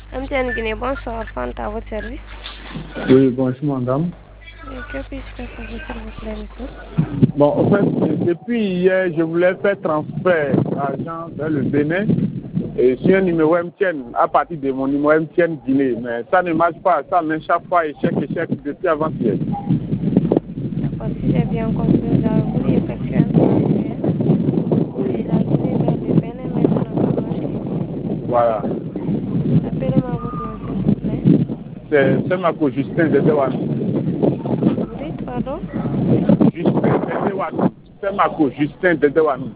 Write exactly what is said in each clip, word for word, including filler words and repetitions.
M T N Guinée, bonsoir, Fanta à votre service. Oui, bonjour madame. Et que puis-je faire pour vous, s'il vous plaît, monsieur? Bon, en fait, depuis hier, je voulais faire transfert d'argent vers le Bénin et sur un numéro M T N à partir de mon numéro M T N Guinée, mais ça ne marche pas, ça met chaque fois échec, échec depuis avant-hier. D'accord, si j'ai bien compris, vous avez voulu effectuer un transfert de la Guinée vers le Bénin, mais ça n'a pas marché. Voilà. Appelez-moi votre nom, s'il vous plaît. C'est Semako Justin Dedewanou. Vous dites, pardon? Justin Dedewanou. Semako Justin Dedewanou.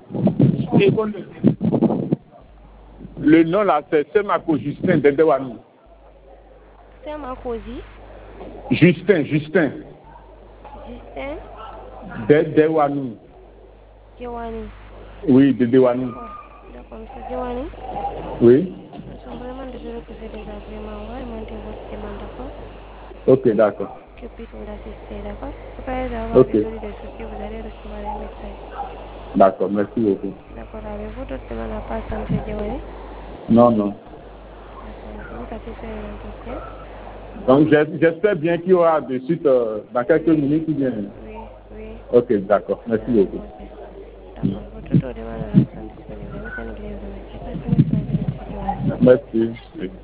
Le nom là, c'est Semako Justin Dedewanou. Semakosi. Justin, Justin. Justin. Dedewanou. Dewani. Oui, Dedewanou. Oh, d'accord, monsieur Dewani. Oui. Nous sommes vraiment désolés pour ce désagrément. On va remonter votre demande, d'accord? Ok, d'accord. Que puisse vous assister, d'accord? Après avoir Ok. résolu des soucis, vous allez recevoir un message. D'accord, merci beaucoup. D'accord, avez-vous d'autres demandes à part ça, monsieur Dewani? Non, non. D'accord, êtes-vous satisfait de l'entretien? Donc j'ai- j'espère bien qu'il y aura de suite euh, dans quelques minutes ou bien. Oui, oui. Ok, d'accord. Merci beaucoup. Ok. D'accord, votre taux de demande reste disponible. M T N Guinée vous remercie. Passez une excellente journée, monsieur Dewani. Merci. Oui.